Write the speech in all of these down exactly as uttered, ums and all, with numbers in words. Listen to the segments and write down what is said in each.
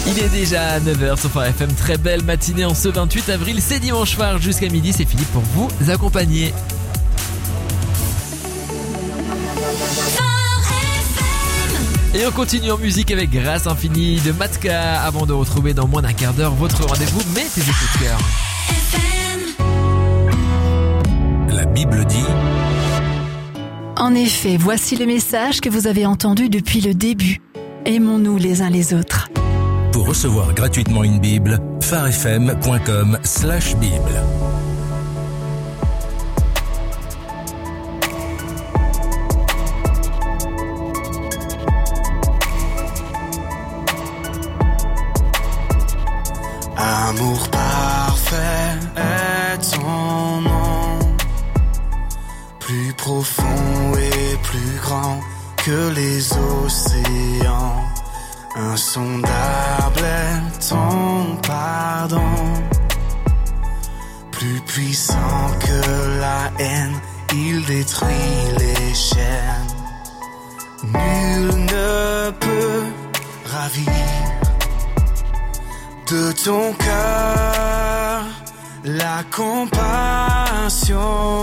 Il est déjà neuf heures sur Phare F M, très belle matinée en ce vingt-huit avril, c'est dimanche soir jusqu'à midi, c'est Philippe pour vous accompagner. Et on continue en musique avec Grâce Infinie de Matka avant de retrouver dans moins d'un quart d'heure votre rendez-vous, mais tes écoutes de cœur. La Bible dit... En effet, voici le message que vous avez entendu depuis le début. Aimons-nous les uns les autres. Pour recevoir gratuitement une Bible, pharefm point com slash Bible. Amour parfait est ton nom, plus profond et plus grand que les océans. Insondable est ton pardon, plus puissant que la haine, il détruit les chaînes. Nul ne peut ravir de ton cœur la compassion.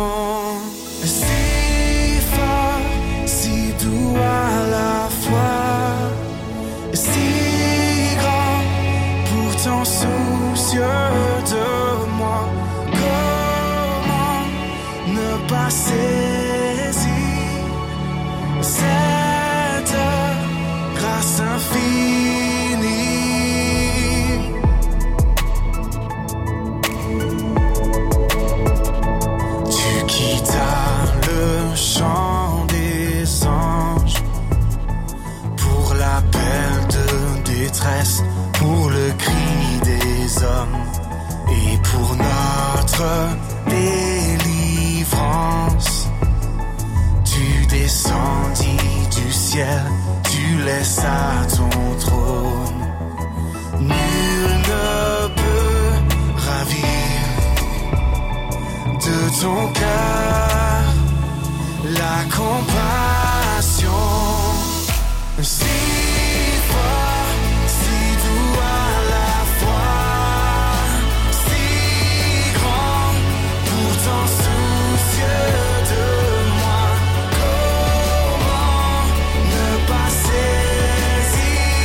Si fort, si doux à la fois, si grand, pourtant soucieux de moi. Comment ne pas saisir cette grâce infinie? Tu quittas le chant des anges pour l'appel de détresse, pour le cri des hommes et pour notre délivrance. Tu descendis du ciel, tu laissas ton trône. Nul ne peut ravir de ton cœur la compassion. Si fort, si doux à la fois, si grand, pourtant soucieux de moi. Comment ne pas saisir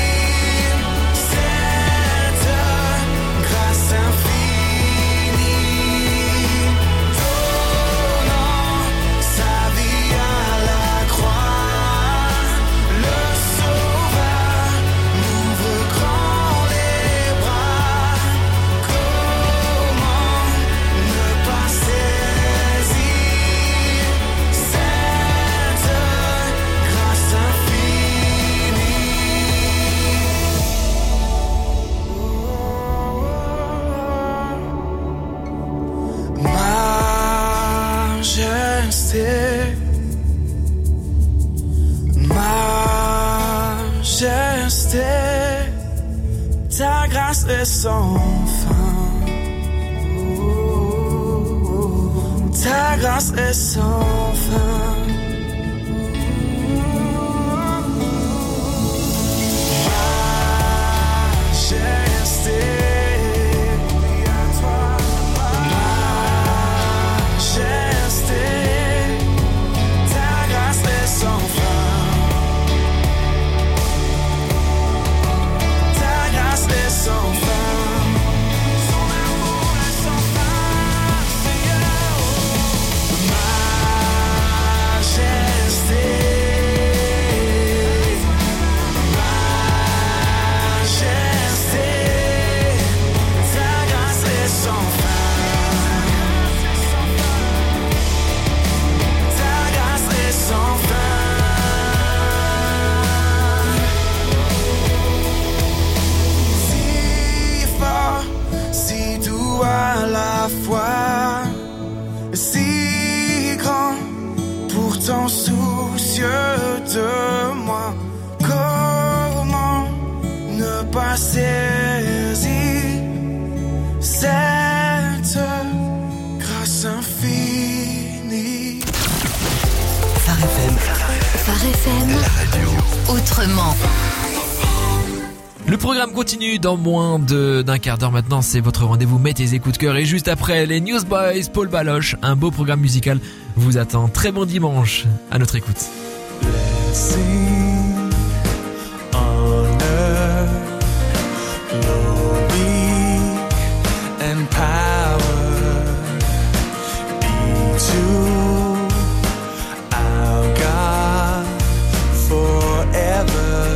cette grâce infinie, donnant sa vie à la croix. Le Sauveur m'ouvre grand les bras. Comment ne pas saisir cette grâce infinie? Majesté, majesté, ta grâce est sans fin. Ta grâce est sans fin. Majesté, oui à toi. Majesté, ta grâce est sans fin. Ta grâce est sans fin. Son amour est sans fin, Seigneur. Majesté, majesté, ta grâce est sans fin. Ta grâce est sans fin. Si fort, si doux à la fois, si grand, pourtant soucieux de moi. Comment ne pas saisir cette grâce infinie? Phare F M, Phare F M, la radio. autrement. Le programme continue dans moins de, d'un quart d'heure maintenant. C'est votre rendez-vous Mets tes écoutes cœur. Et juste après, les Newsboys, Paul Baloche. Un beau programme musical vous attend. Très bon dimanche à notre écoute. Blessing on earth, glory and power be to our God forever.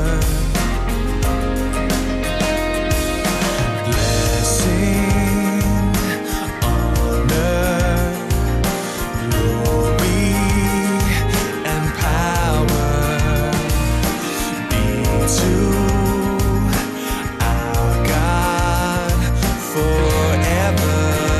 Blessing on earth, glory and power be to our God forever.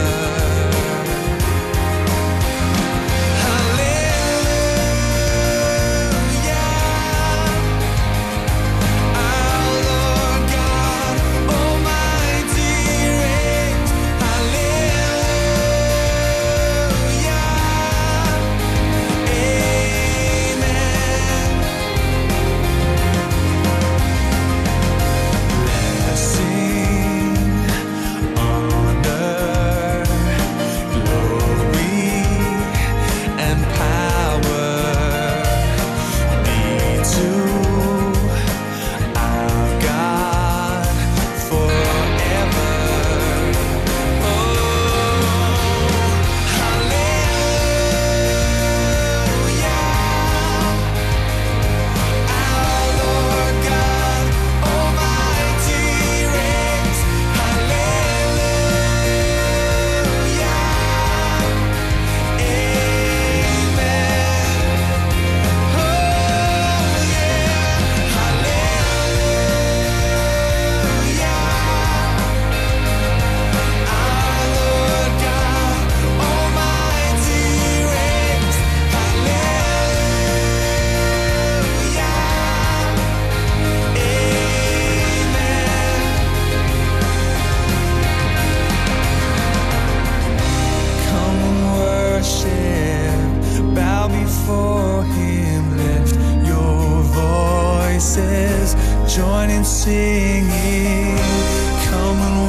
Join in singing, come and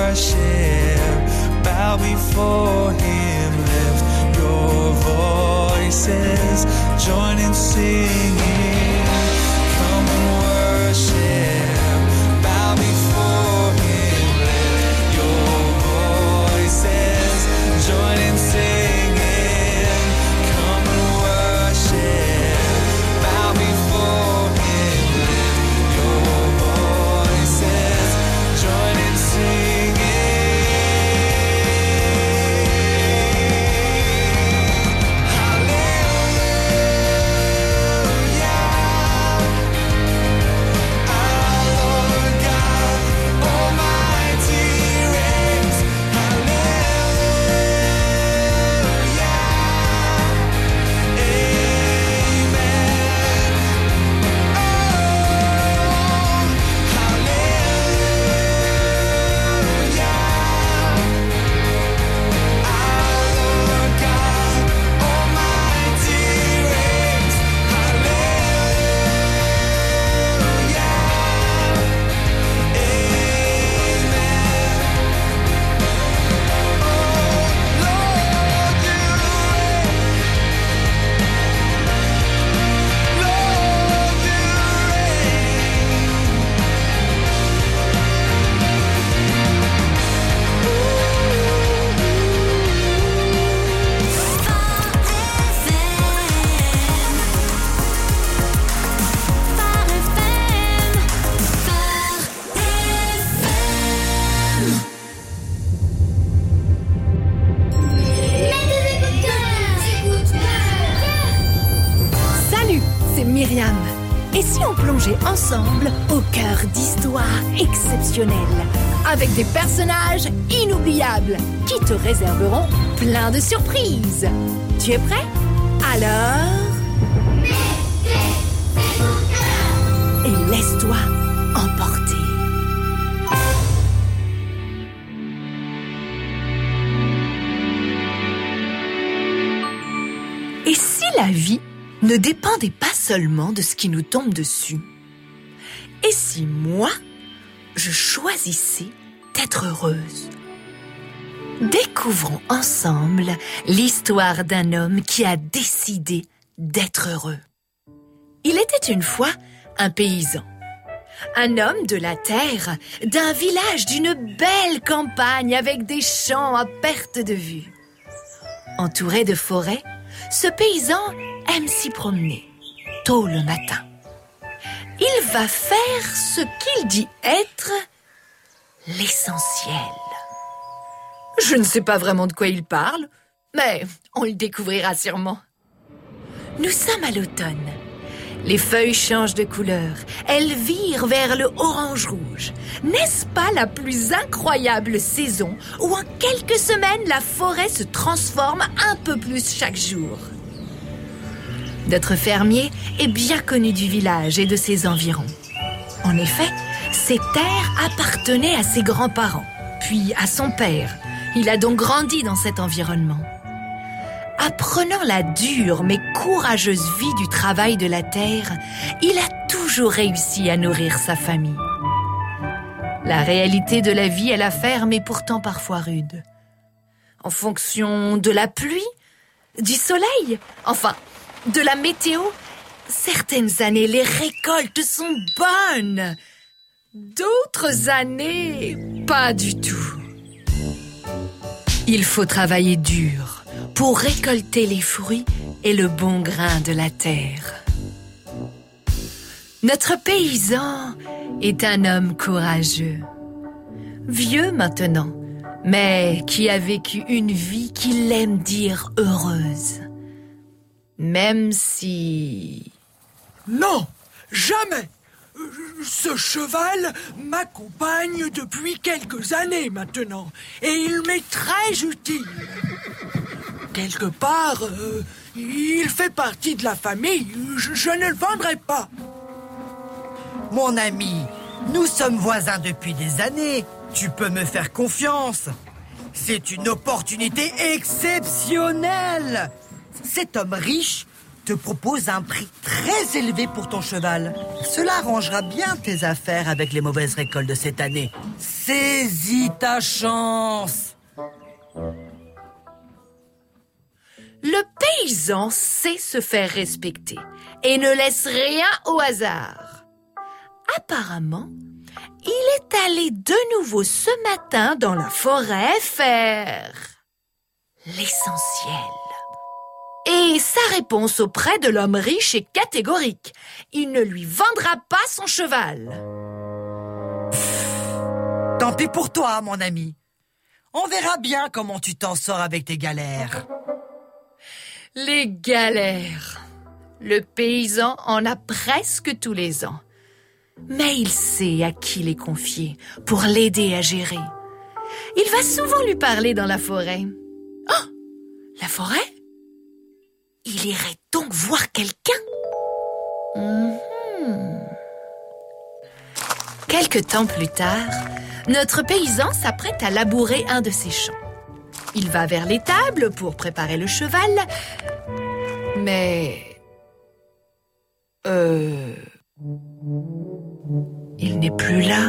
worship, bow before Him, lift your voices, join in singing, come and worship, bow before Him, lift your voices, join in singing, come and worship, bow before Him. Join in singing. Et si on plongeait ensemble au cœur d'histoires exceptionnelles, avec des personnages inoubliables qui te réserveront plein de surprises. Tu es prêt? Alors... Et laisse-toi emporter. Et si la vie ne dépendait pas seulement de ce qui nous tombe dessus? Et si moi, je choisissais d'être heureuse. Découvrons ensemble l'histoire d'un homme qui a décidé d'être heureux. Il était une fois un paysan, un homme de la terre, d'un village d'une belle campagne avec des champs à perte de vue. Entouré de forêts, ce paysan aime s'y promener, tôt le matin. Il va faire ce qu'il dit être l'essentiel. Je ne sais pas vraiment de quoi il parle, mais on le découvrira sûrement. Nous sommes à l'automne. Les feuilles changent de couleur. Elles virent vers le orange-rouge. N'est-ce pas la plus incroyable saison où en quelques semaines la forêt se transforme un peu plus chaque jour? Notre fermier est bien connu du village et de ses environs. En effet, ces terres appartenaient à ses grands-parents, puis à son père. Il a donc grandi dans cet environnement. Apprenant la dure mais courageuse vie du travail de la terre, il a toujours réussi à nourrir sa famille. La réalité de la vie à la ferme est pourtant parfois rude. En fonction de la pluie, du soleil, enfin, de la météo, certaines années les récoltes sont bonnes. D'autres années, pas du tout. Il faut travailler dur pour récolter les fruits et le bon grain de la terre. Notre paysan est un homme courageux, vieux maintenant, mais qui a vécu une vie qu'il aime dire heureuse. Même si... Non, jamais! Ce cheval m'accompagne depuis quelques années maintenant, et il m'est très utile. Quelque part, euh, il fait partie de la famille, je, je ne le vendrai pas. Mon ami, nous sommes voisins depuis des années, tu peux me faire confiance. C'est une opportunité exceptionnelle. Cet homme riche te propose un prix très élevé pour ton cheval. Cela arrangera bien tes affaires avec les mauvaises récoltes de cette année. Saisis ta chance. Le paysan sait se faire respecter et ne laisse rien au hasard. Apparemment, il est allé de nouveau ce matin dans la forêt faire l'essentiel. Et sa réponse auprès de l'homme riche est catégorique. Il ne lui vendra pas son cheval. Tant pis pour toi, mon ami. On verra bien comment tu t'en sors avec tes galères. Les galères. Le paysan en a presque tous les ans. Mais il sait à qui les confier pour l'aider à gérer. Il va souvent lui parler dans la forêt. Oh, la forêt ? Il irait donc voir quelqu'un. Mm-hmm. Quelque temps plus tard, notre paysan s'apprête à labourer un de ses champs. Il va vers l'étable pour préparer le cheval, mais... Euh... Il n'est plus là.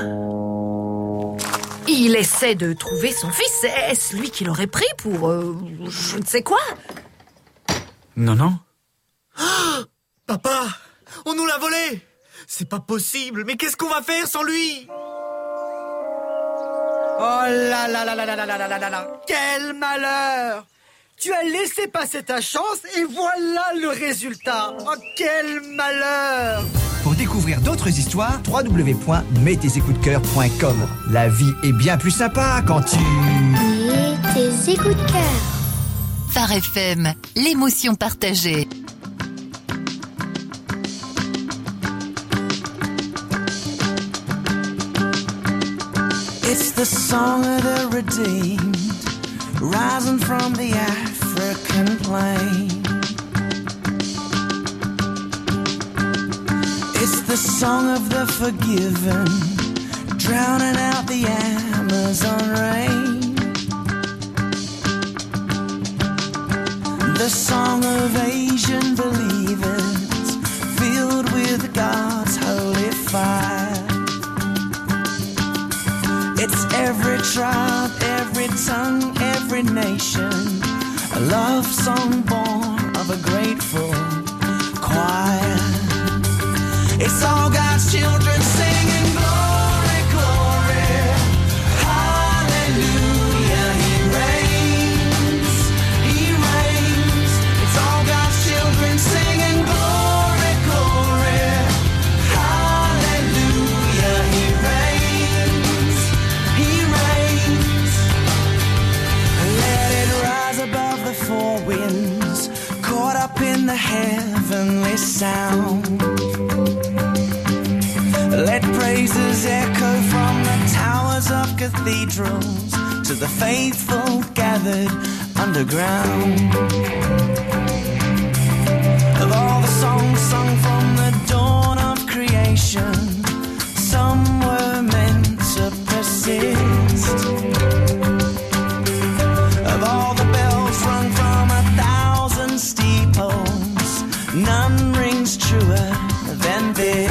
Il essaie de trouver son fils. Est-ce lui qui l'aurait pris pour... Euh, je ne sais quoi ? Non, non. Oh, papa, on nous l'a volé. C'est pas possible, mais qu'est-ce qu'on va faire sans lui? Oh là là là là là là là là là là. Quel malheur! Tu as laissé passer ta chance et voilà le résultat. Oh, quel malheur! Pour découvrir d'autres histoires, w w w point mets tes écoutes cœur point com. La vie est bien plus sympa quand tu... Mets tes écoutes cœur. Phare F M, l'émotion partagée. It's the song of the redeemed, rising from the African plain. It's the song of the forgiven, drowning out the Amazon rain. The song of Asian believers, filled with God's holy fire. every tribe, every tongue, every nation. A love song born of a grateful choir. It's all God's children singing glory, glory, hallelujah. He reigns, He reigns. It's all God's children singing glory, glory, hallelujah. He reigns, He reigns. Let it rise above the four winds, caught up in the heavenly sound. Let praises echo from the towers of cathedrals to the faithful gathered underground. Of all the songs sung from the dawn of creation, some were meant to persist. Of all the bells rung from a thousand steeples, none rings truer than this.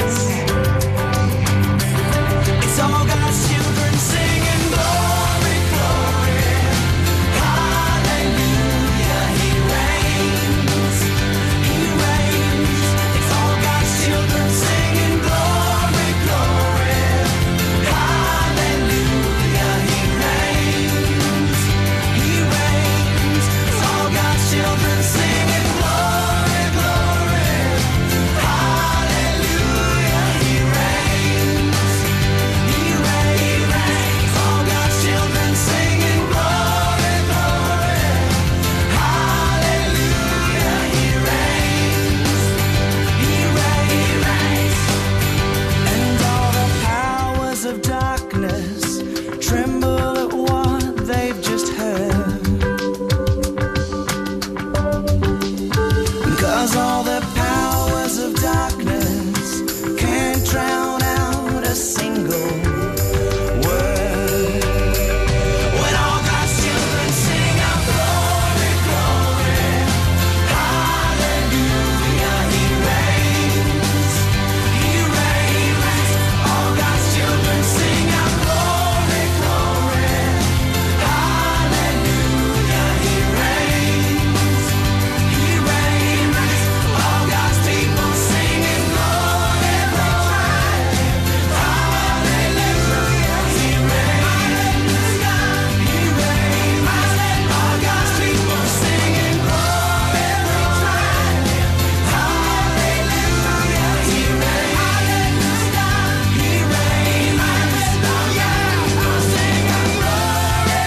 It's all God's children singing glory, glory, hallelujah. He reigns, He reigns. It's all God's children singing glory, glory, hallelujah. He reigns, He reigns. It's all God's children singing glory, glory, hallelujah. He reigns, He reigns. All God's children singing glory, glory, hallelujah. He reigns, He reigns. And all the powers of darkness tremble at what they've just heard. Cause all the powers of darkness can't drown out a single word. When all God's children sing out glory, glory, hallelujah. He reigns, He reigns. All God's children sing out glory, glory, hallelujah. He reigns, He reigns. All God's people singing glory, glory, hallelujah. He reigns, He reigns. All God's people singing glory, glory, hallelujah. He reigns, He reigns. All God's people singing glory,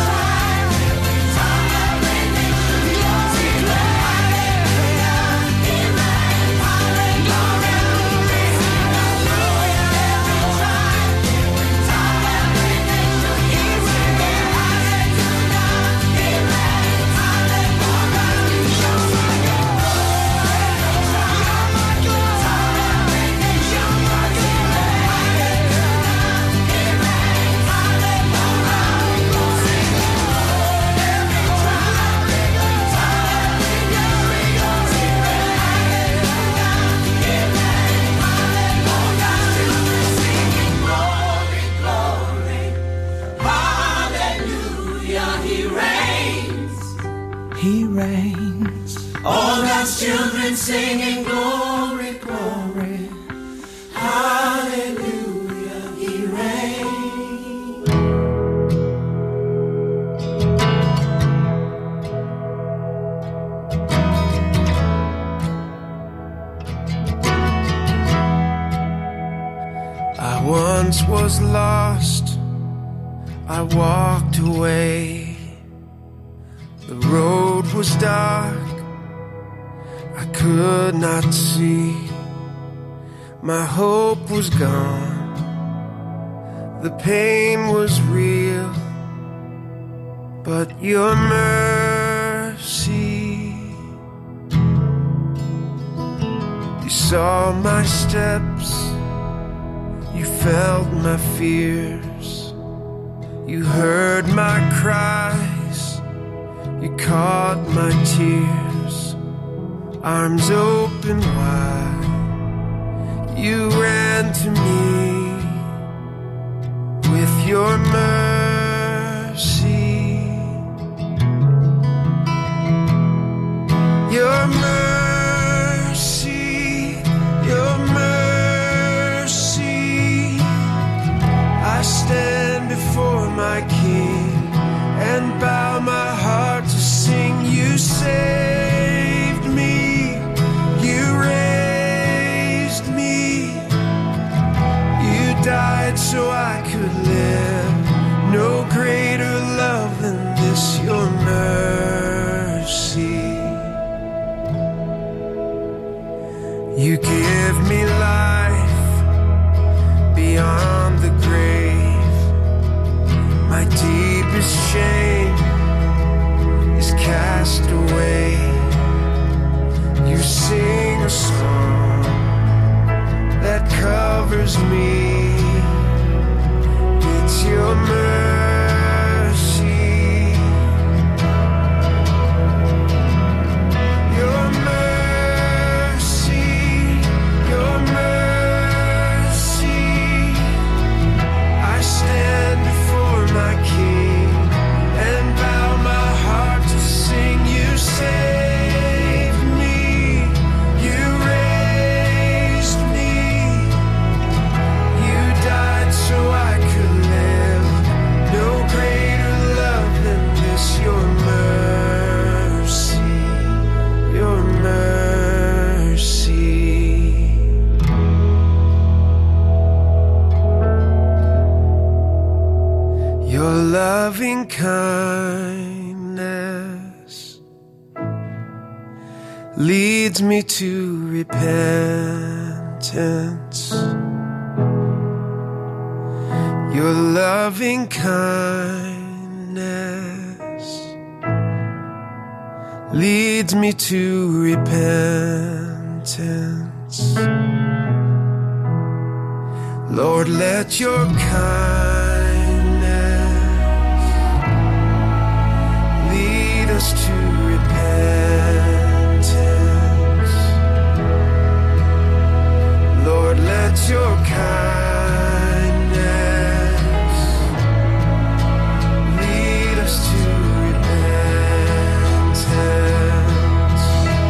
He reigns. All God's children singing glory, glory, hallelujah. He reigns. I once was lost, I walked away. The road was dark, I could not see. My hope was gone, the pain was real, but your mercy, you saw my steps, you felt my fears, you heard my cries, you caught my tears. Arms open wide, you ran to me with your mercy, your mercy, your mercy. I stand before my King and bow my heart to sing. You saved me, you raised me, you died so I could live. No greater love than this, your mercy. You give me life beyond the grave. My deepest shame is cast away. You sing a song that covers me. It's your mercy, your mercy, your mercy. I stand before my King and bow my heart to sing. You saved me, you raised me, you died so I could live. No greater love than this, your mercy, your mercy. Your loving kindness leads me to repentance. Your loving kindness leads me to repentance. Lord, let your kindness lead us to repentance. Lord, let your kindness lead us to repentance.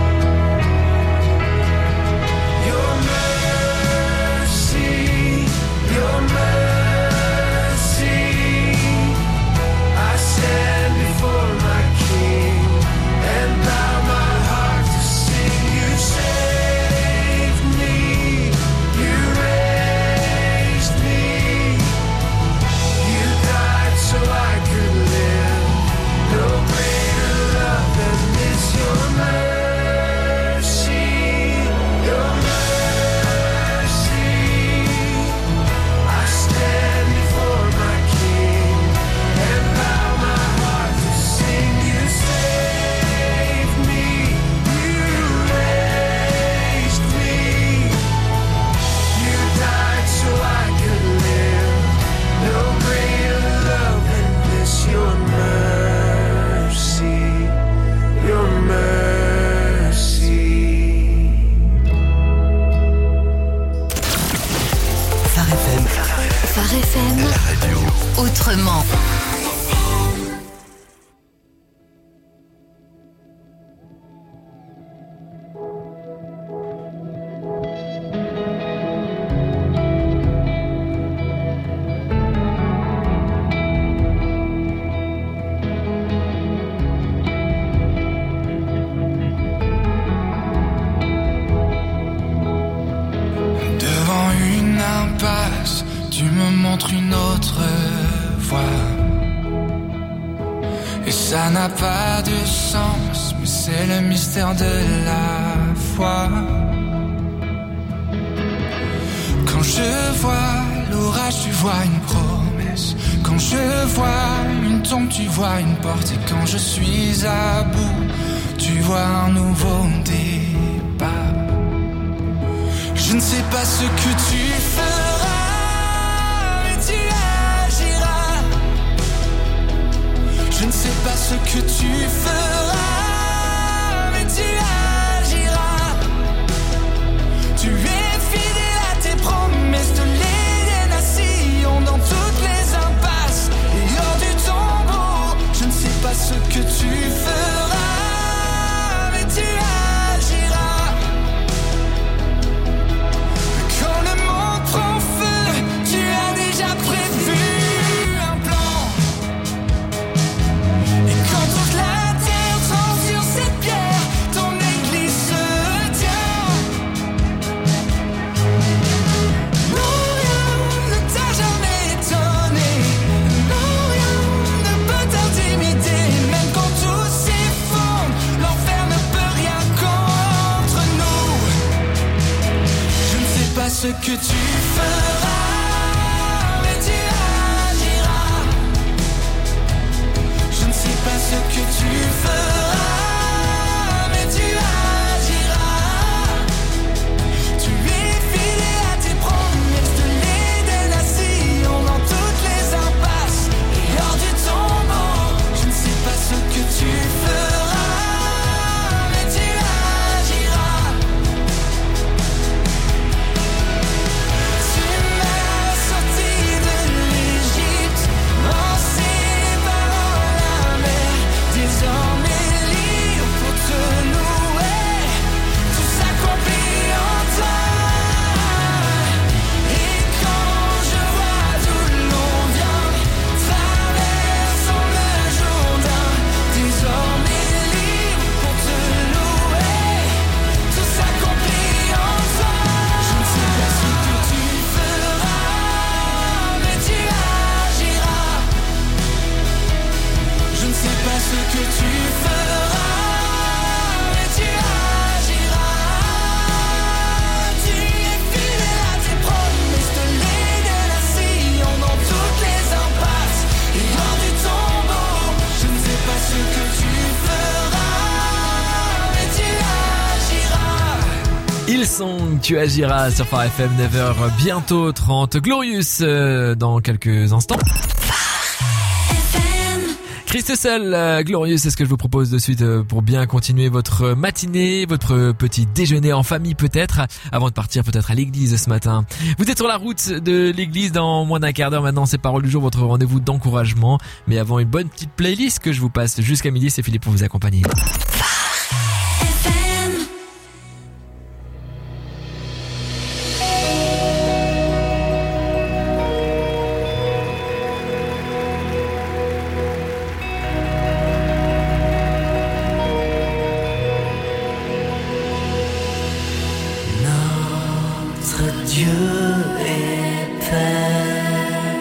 Your mercy, your mercy. I stand before my King and bow my heart to sing. You saved me, you raised me, you died so I could live. No greater love than this, your mercy, your mercy. I stand before my King and bow my heart to sing. You saved me, you raised me, you died so I could live. No greater love than this, your mercy, your mercy. Phare F M. Phare F M. La radio. Autrement. Devant une impasse, tu me montres une autre voie. Et ça n'a pas de sens, mais c'est le mystère de la foi. Quand je vois l'orage, tu vois une promesse. Quand je vois une tombe, tu vois une porte. Et quand je suis à bout, tu vois un nouveau départ. Je ne sais pas ce que tu feras, mais tu agiras. Je ne sais pas ce que tu feras, mais tu agiras. Tu es fidèle à tes promesses de les nations dans toutes les impasses. feras, mais tu agiras. Je ne sais pas ce que tu feras, mais tu agiras. Tu es fidèle à tes promesses de lait de nation dans toutes les impasses et hors du tombeau. Je ne sais pas ce que tu feras, mais tu agiras. Tu m'as sorti de l'Égypte en séparant la mer, désormais libre pour te louer. Tout s'accomplit en toi. Et quand je vois d'où l'on vient, traversons le Jourdain, désormais libre pour te louer. Tout s'accomplit en toi. Je ne sais pas ce que tu feras, mais tu agiras. Je ne sais pas ce que tu feras, mais tu agiras. Tu es fidèle à tes promesses de lait de nation dans toutes les impasses et hors du tombeau. Je ne sais pas ce que tu feras, mais tu agiras. Ils sont Tu agiras sur Phare F M, neuf heures bientôt trente. Glorious euh, dans quelques instants. Christ seul, euh, Glorious, c'est ce que je vous propose de suite euh, pour bien continuer votre matinée, votre petit déjeuner en famille peut-être, avant de partir peut-être à l'église ce matin. Vous êtes sur la route de l'église dans moins d'un quart d'heure maintenant, c'est Parole du jour, votre rendez-vous d'encouragement. Mais avant une bonne petite playlist que je vous passe jusqu'à midi, c'est Philippe pour vous accompagner. Notre Dieu est Père,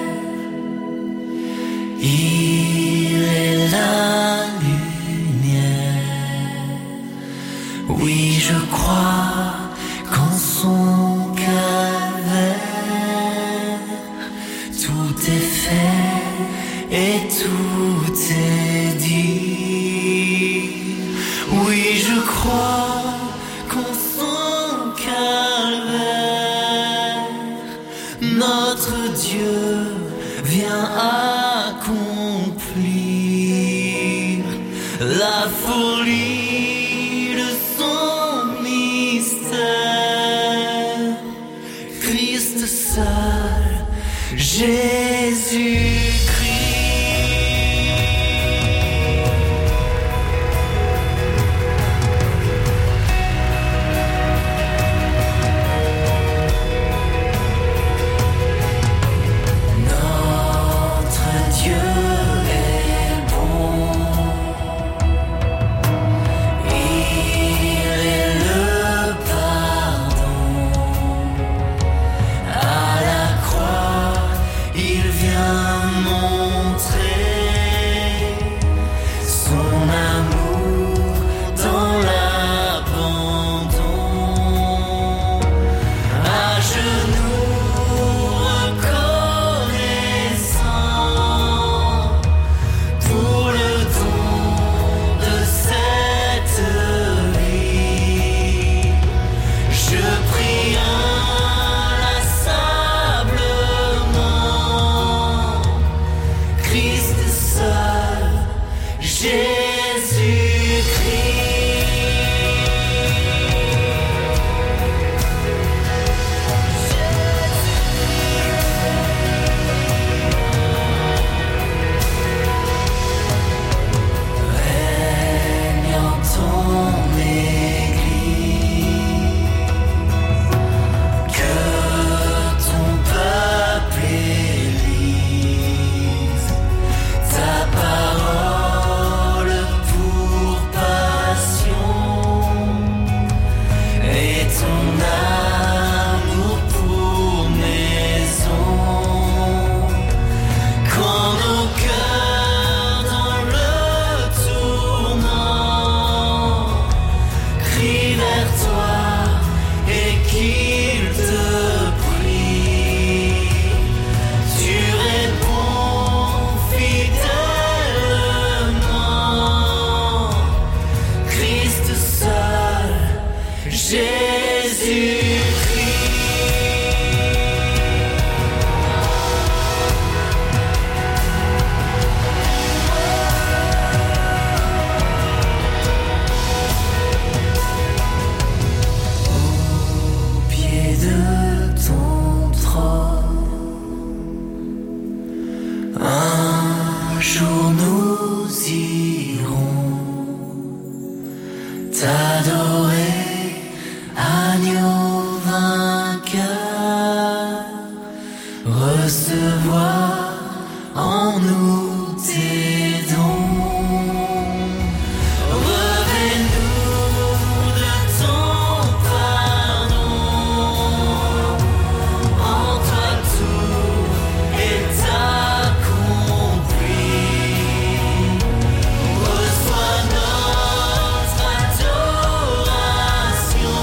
il est la lumière. Oui, je crois qu'en son calvaire, tout est fait et tout est dit. Oui, je crois qu'en son calvaire, notre Dieu vient accomplir la folie de son mystère. Christ seul, Jésus-Christ. À la croix, il vient recevoir en nous tes dons. Revêt-nous de ton pardon. En toi tout est accompli. Reçois notre adoration.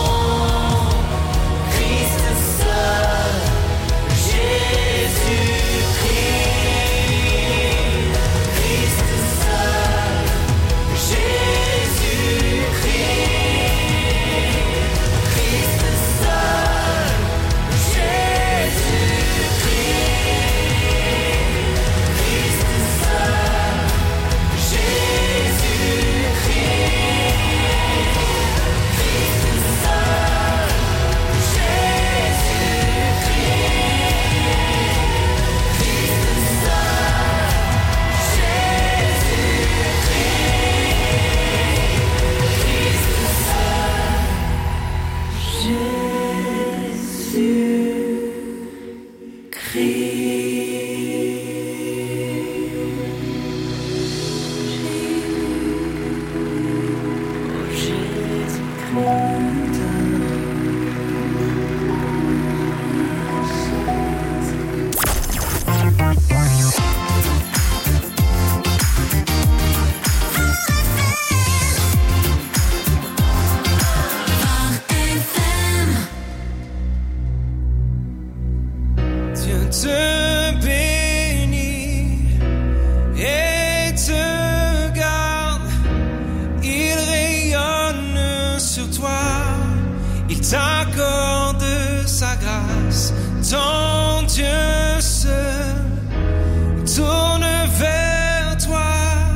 Christ seul, Jésus-Christ. Christ seul, Jésus-Christ. Christ seul, Jésus-Christ. Christ seul, Dieu te bénit et te garde. Il rayonne sur toi, il t'accorde sa grâce. Ton Dieu se tourne vers toi,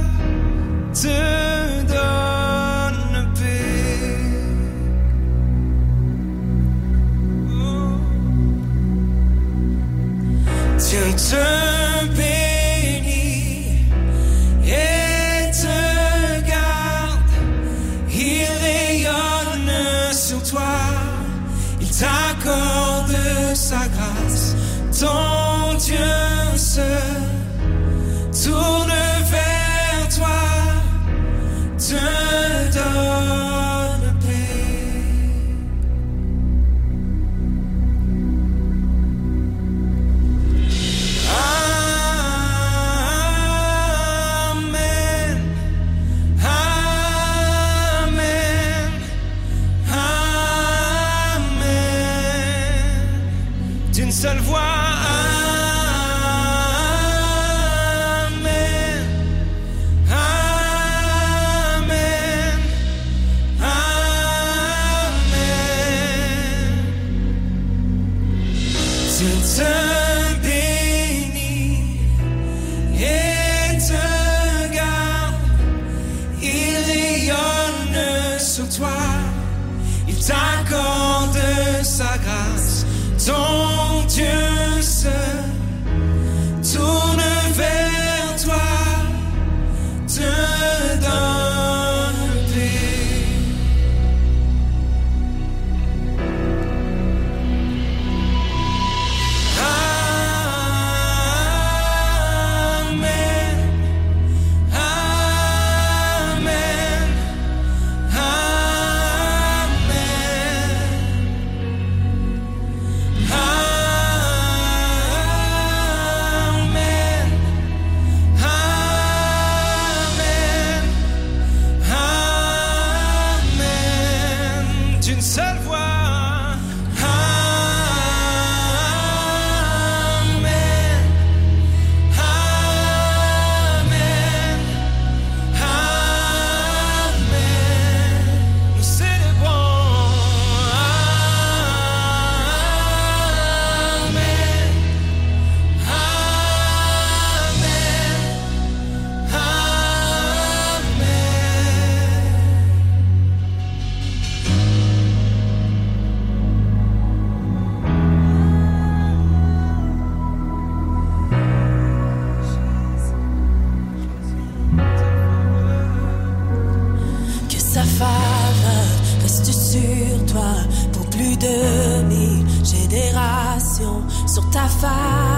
te donne paix. Oh. Dieu te bénit et te garde. Il rayonne sur toi, il t'accorde sa grâce. Ton Dieu se tourne vers toi, te donne paix. Amen, Amen, Amen. D'une seule voix. Amen, Amen, Amen. Dieu te bénit et te garde. Il rayonne sur toi, il t'accorde sa grâce. Ton Dieu se tourne vers toi, te donne paix. Amen, Amen, Amen. Amen, Amen, Amen. D'une seule voix. Amen, Amen, Amen. Nous célébrons. Amen, Que sa faveur reste sur toi pour plus de mille générations. Sur ta face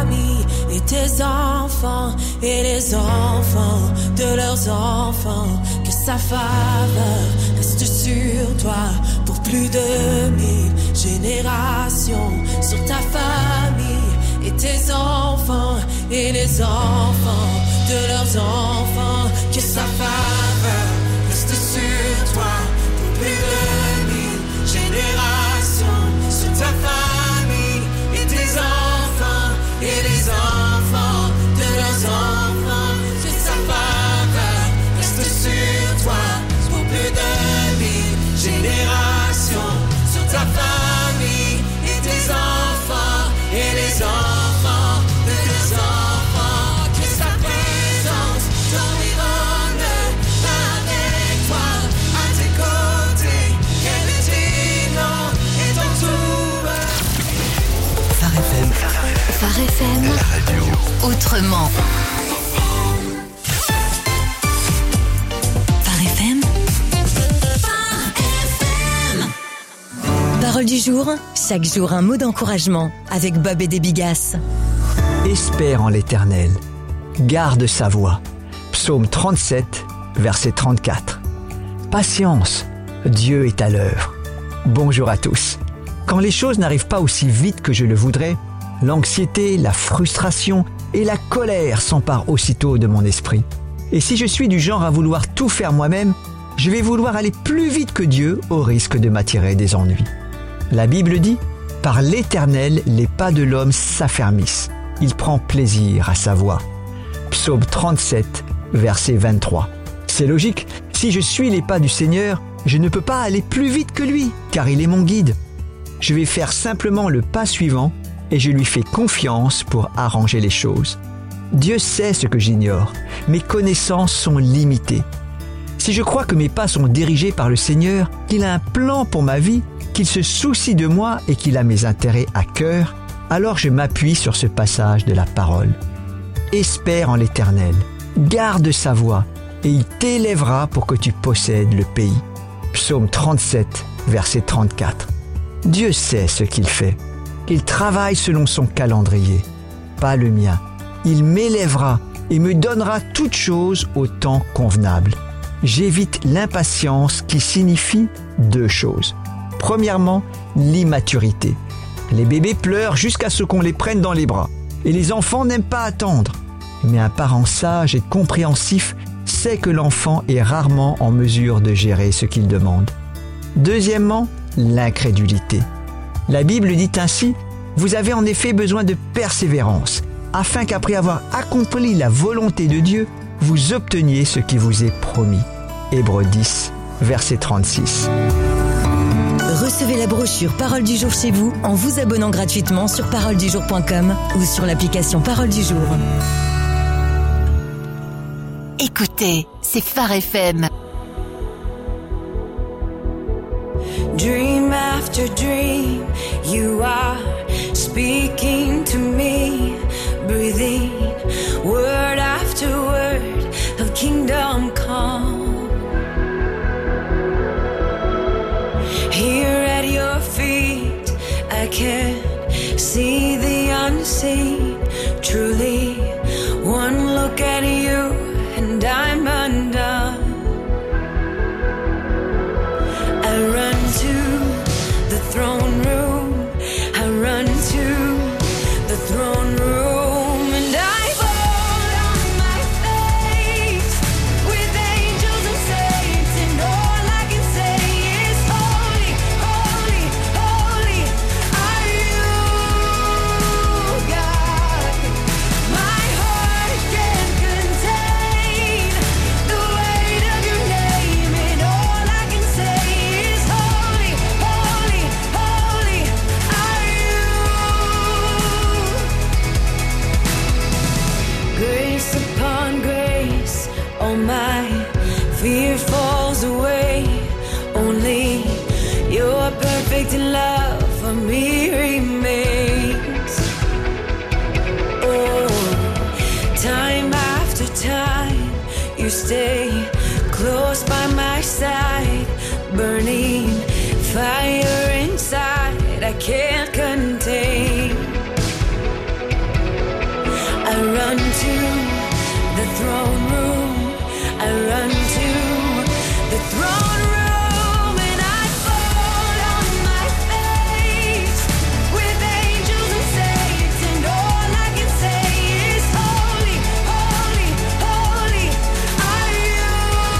et tes enfants et les enfants de leurs enfants. Que sa faveur reste sur toi pour plus de mille générations, sur ta famille et tes enfants et les enfants de leurs enfants. Que sa faveur reste sur toi pour plus de mille générations, sur ta famille et tes enfants et les enfants de leurs enfants. Que sa faveur reste sur toi pour plus de mille générations, sur ta famille et tes enfants et les enfants de tes enfants. Que sa présence t'environne avec toi, à tes côtés, qu'elle est digne et t'entoure. Phare F M. Phare F M. La radio. Autrement. Phare F M. Phare F M. Parole du jour. Chaque jour un mot d'encouragement avec Bob et des Bigasses. Espère en l'Éternel. Garde sa voie. Psaume trente-sept, verset trente-quatre. Patience. Dieu est à l'œuvre. Bonjour à tous. Quand les choses n'arrivent pas aussi vite que je le voudrais, l'anxiété, la frustration et la colère s'emparent aussitôt de mon esprit. Et si je suis du genre à vouloir tout faire moi-même, je vais vouloir aller plus vite que Dieu au risque de m'attirer des ennuis. La Bible dit « Par l'Éternel, les pas de l'homme s'affermissent. Il prend plaisir à sa voie. » Psaume trente-sept, verset vingt-trois. C'est logique, si je suis les pas du Seigneur, je ne peux pas aller plus vite que lui, car il est mon guide. Je vais faire simplement le pas suivant et je lui fais confiance pour arranger les choses. Dieu sait ce que j'ignore. Mes connaissances sont limitées. Si je crois que mes pas sont dirigés par le Seigneur, qu'il a un plan pour ma vie, qu'il se soucie de moi et qu'il a mes intérêts à cœur, alors je m'appuie sur ce passage de la parole. Espère en l'Éternel, garde sa voie et il t'élèvera pour que tu possèdes le pays. Psaume trente-sept, verset trente-quatre. Dieu sait ce qu'il fait. Il travaille selon son calendrier, pas le mien. Il m'élèvera et me donnera toutes choses au temps convenable. J'évite l'impatience qui signifie deux choses. Premièrement, l'immaturité. Les bébés pleurent jusqu'à ce qu'on les prenne dans les bras. Et les enfants n'aiment pas attendre. Mais un parent sage et compréhensif sait que l'enfant est rarement en mesure de gérer ce qu'il demande. Deuxièmement, l'incrédulité. La Bible dit ainsi « Vous avez en effet besoin de persévérance, afin qu'après avoir accompli la volonté de Dieu, vous obteniez ce qui vous est promis. » Hébreux dix, verset trente-six. Recevez la brochure Parole du jour chez vous en vous abonnant gratuitement sur parole du jour point com ou sur l'application Parole du jour. Écoutez, c'est Phare F M. Dream after dream, you are speaking to me, breathing word after word of kingdom come. Here at your feet, I can see the unseen. Truly, one look at you and I'm undone. I run to the throne room, I run to the throne room, and I fall on my face with angels and saints, and all I can say is holy, holy, holy are you, God. My heart can't contain the weight of your name, and all I can say is holy, holy, holy are you. Grace upon grace, all my fear falls away. Only your perfect love for me remains. Oh, time after time, you stay close by my side, burning fire inside I can't contain. I run to the throne room. I run to the throne room and I fall on my face with angels and saints, and all I can say is holy, holy, holy are you,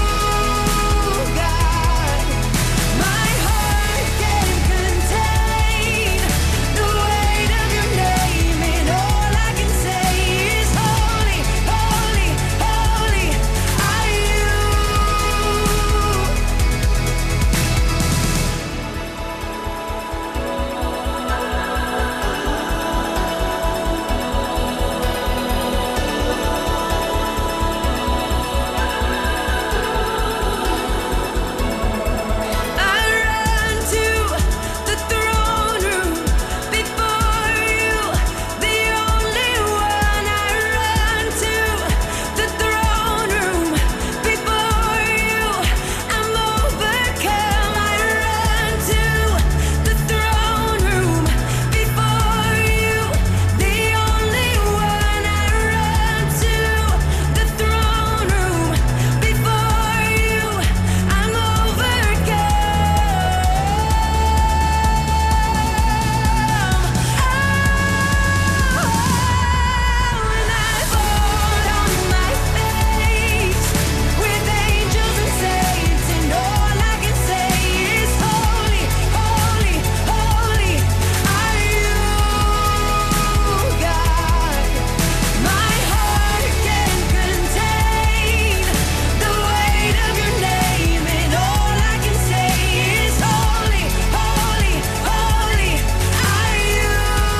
God. My heart can't contain the weight of your name, and all I can say is holy, holy, holy are you. I run to the throne room before you, the only one. I run to the throne room before you. I'm overcome. I run to the throne room before you, the only one. I run to the throne room before you. I'm overcome. And I fall on my face with angels and saints, and all I can say is holy, holy, holy are you, God. My heart can't contain the weight of your name, and all I can say is holy, holy, holy are you.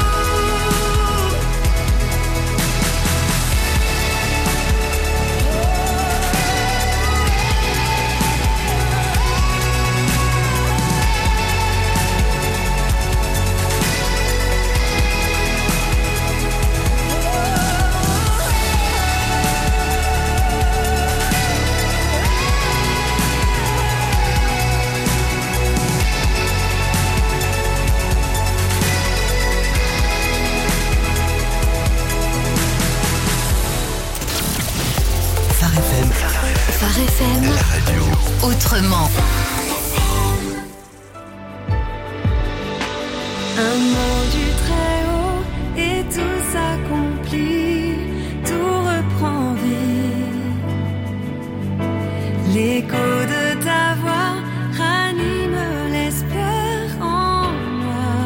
Phare F M. Phare F M. La radio. Autrement. Un mot du Très-Haut et tout s'accomplit, tout reprend vie. L'écho de ta voix ranime l'espoir en moi.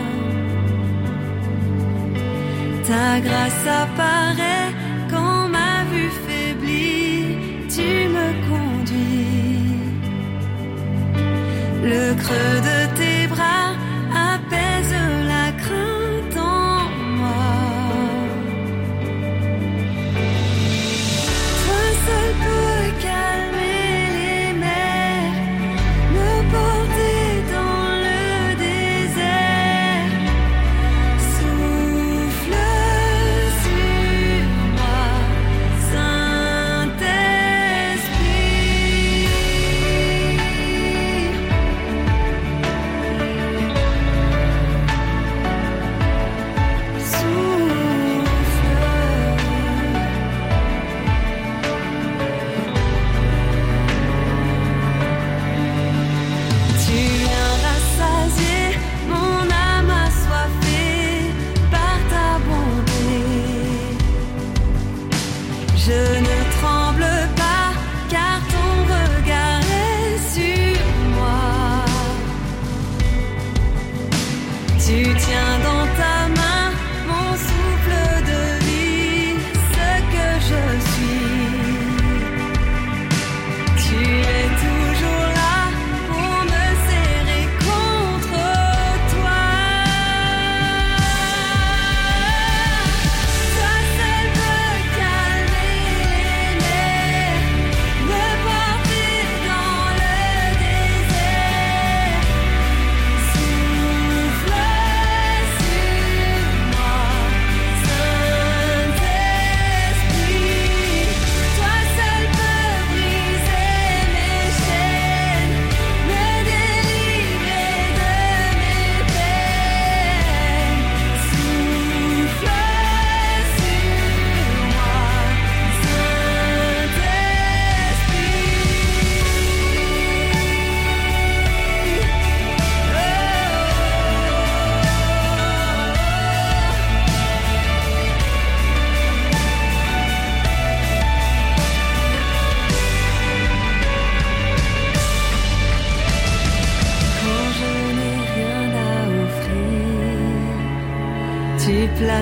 Ta grâce apparaît quand ma vue faiblit, tu me conduis. Le creux de tes bras apaise la crainte en moi. Toi seul peux calmer les mers, me porter dans le désert. Souffle sur moi, Saint-Esprit.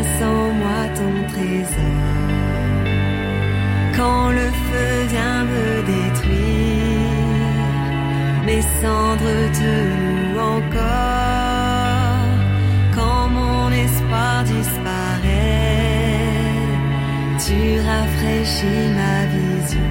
place en moi ton trésor. Quand le feu vient me détruire, mes cendres te louent encore. Quand mon espoir disparaît, tu rafraîchis ma vision.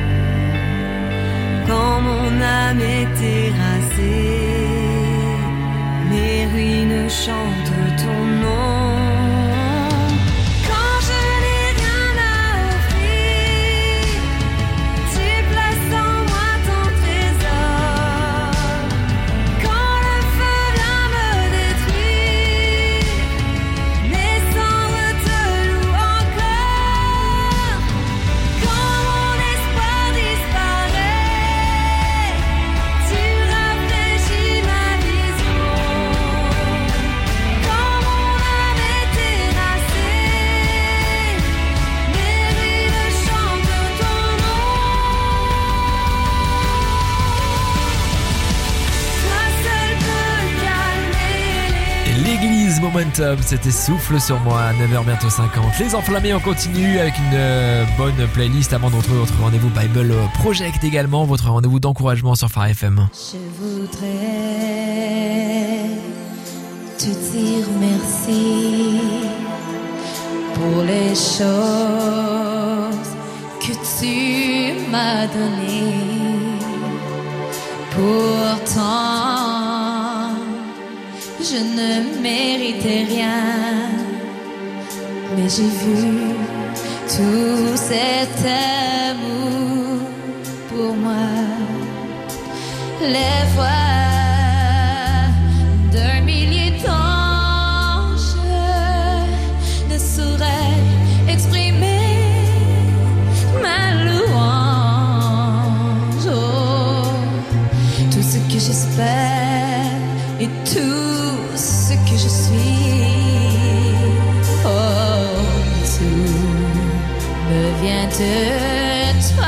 Quand mon âme est terrassée, mes ruines chantent ton nom. Quand je n'ai rien à offrir, tu places en moi ton trésor. Quand le feu vient me détruire, mes cendres te louent encore. Quand mon espoir disparaît, tu rafraîchis ma vision. Quand mon âme est terrassée, mes ruines chantent ton nom. Toi seul peux calmer les... Et l'église Momentum, c'était Souffle sur moi, neuf heures bientôt cinquante. Les enflammés, on continue avec une euh, bonne playlist avant de retrouver votre rendez-vous Bible Project également, votre rendez-vous d'encouragement sur Phare F M. Je voudrais te dire merci pour les choses que tu m'as données. Pourtant, je ne méritais rien, mais j'ai vu tout cet amour pour moi. Les voix d'un millier d'anges ne sauraient exprimer ma louange. Oh, tout ce que j'espère et tout ce que je suis, oh, tout me vient de toi.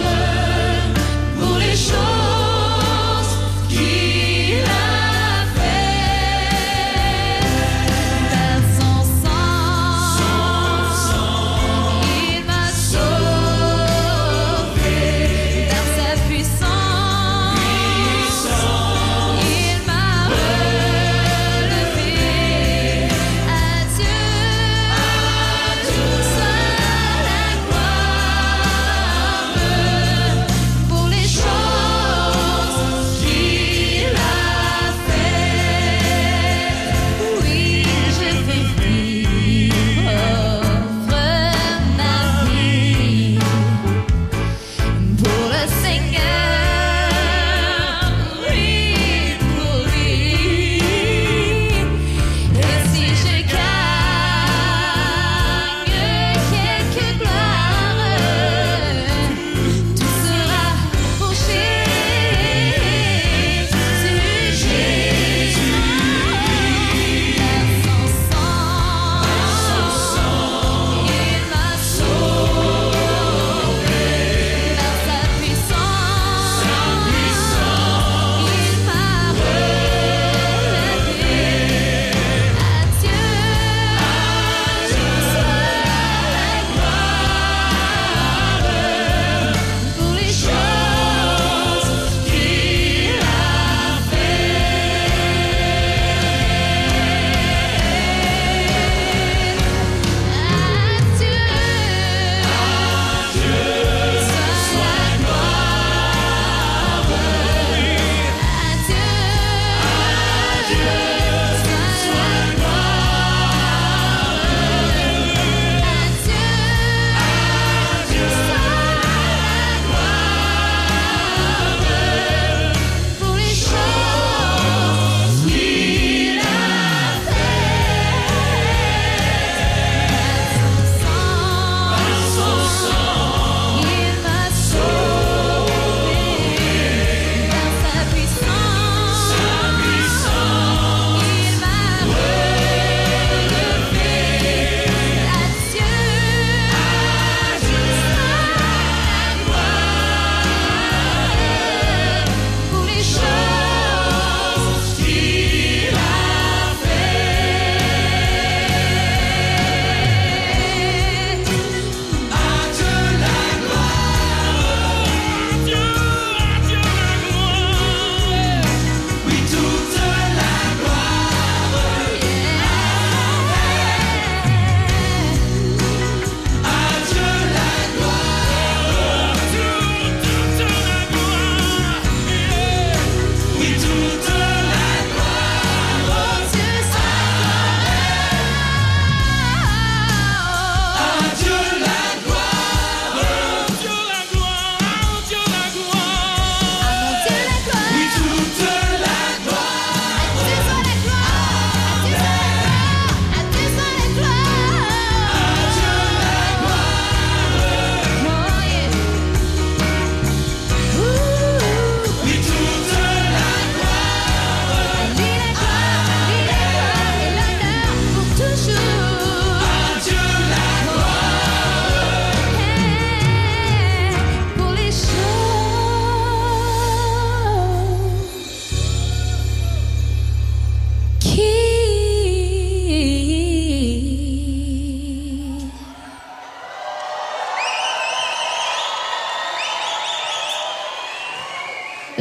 Pour les choses qu'il a fait.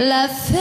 la fête.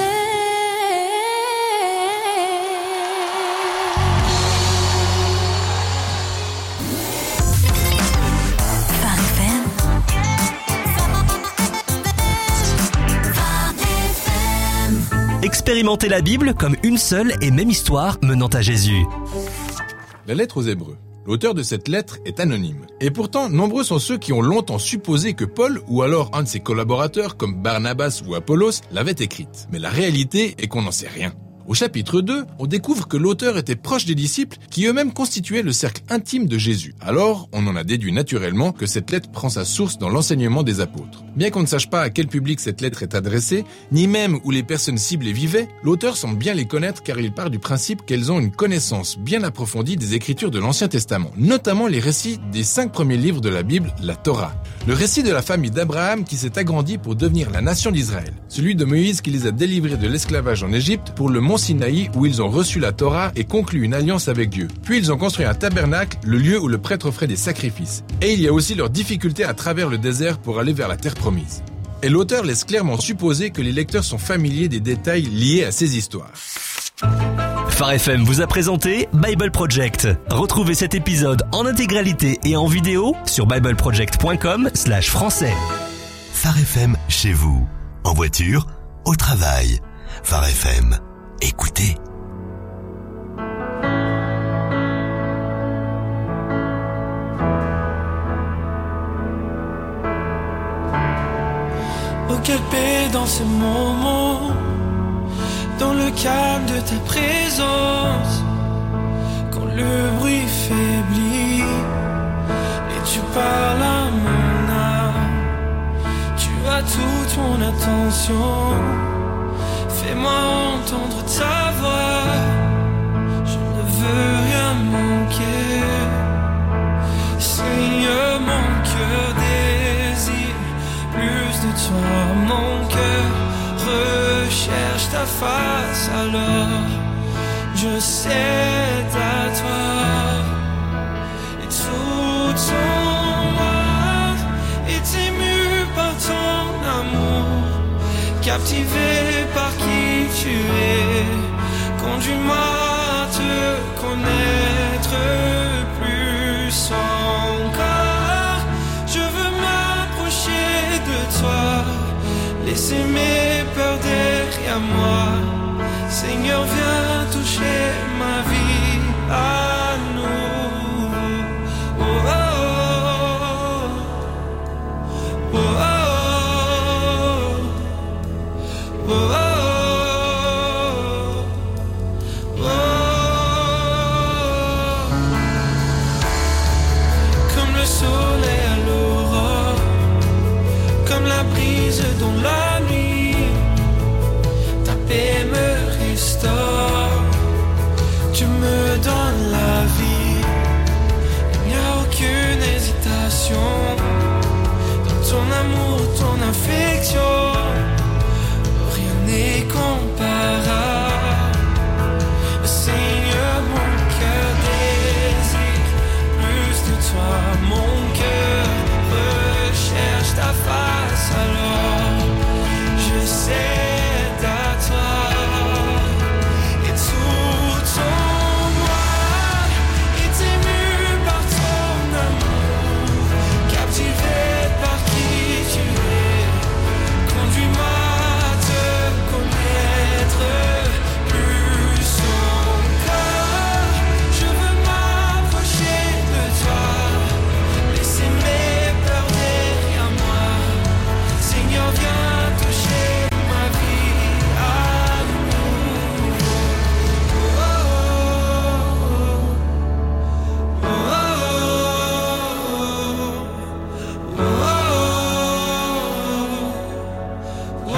Expérimentez la Bible comme une seule et même histoire menant à Jésus. La lettre aux Hébreux. L'auteur de cette lettre est anonyme. Et pourtant, nombreux sont ceux qui ont longtemps supposé que Paul, ou alors un de ses collaborateurs comme Barnabas ou Apollos, l'avait écrite. Mais la réalité est qu'on n'en sait rien. Au chapitre deux, on découvre que l'auteur était proche des disciples qui eux-mêmes constituaient le cercle intime de Jésus. Alors, on en a déduit naturellement que cette lettre prend sa source dans l'enseignement des apôtres. Bien qu'on ne sache pas à quel public cette lettre est adressée, ni même où les personnes ciblées vivaient, l'auteur semble bien les connaître car il part du principe qu'elles ont une connaissance bien approfondie des écritures de l'Ancien Testament, notamment les récits des cinq premiers livres de la Bible, la Torah. Le récit de la famille d'Abraham qui s'est agrandie pour devenir la nation d'Israël. Celui de Moïse qui les a délivrés de l'esclavage en Égypte pour le mont Sinaï où ils ont reçu la Torah et conclu une alliance avec Dieu. Puis ils ont construit un tabernacle, le lieu où le prêtre ferait des sacrifices. Et il y a aussi leurs difficultés à travers le désert pour aller vers la terre promise. Et l'auteur laisse clairement supposer que les lecteurs sont familiers des détails liés à ces histoires. Phare F M vous a présenté Bible Project. Retrouvez cet épisode en intégralité et en vidéo sur bibleproject point com slash français. Phare F M chez vous, en voiture, au travail. Phare F M, écoutez. Oh, quelle paix dans ce moment, dans le calme de ta présence, quand le bruit faiblit et tu parles à mon âme, tu as toute mon attention, fais-moi entendre ta voix, je ne veux rien manquer, Seigneur, mon cœur désire plus de toi, mon cœur recherche ta face, alors je cède à toi. Et tout ton moi est ému par ton amour, captivé par qui tu es. Conduis-moi à te connaître plus encore. Je veux m'approcher de toi, laisser mes peurs derrière moi. Seigneur, viens toucher ma vie à nous. Oh, oh, oh, oh, oh, oh, oh, oh. Comme le soleil à l'aurore, comme la brise dans la nuit, ta paix me restaure, tu me donnes la vie, il n'y a aucune hésitation, dans ton amour, ton affection, rien n'est comparable. Seigneur, mon cœur désire plus de toi, mon cœur recherche ta face, alors je cède à toi. Et tout ton moi est ému par ton amour, captivé par qui tu es. Conduis-moi à te connaître plus encore. Je veux m'approcher de toi, laisser mes peurs derrière moi. Seigneur, viens toucher ma vie à nouveau. Oh, oh, oh, oh, oh, oh,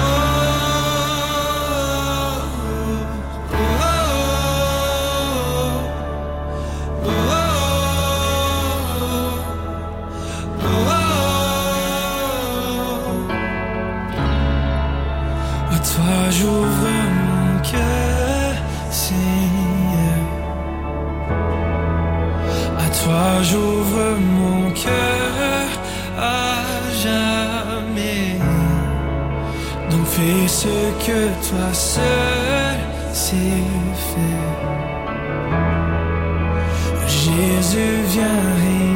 à toi j'ouvre mon cœur, Seigneur. À toi j'ouvre mon cœur à jamais. Donc fais Fais ce que toi seul sais faire. Jésus, viens rire.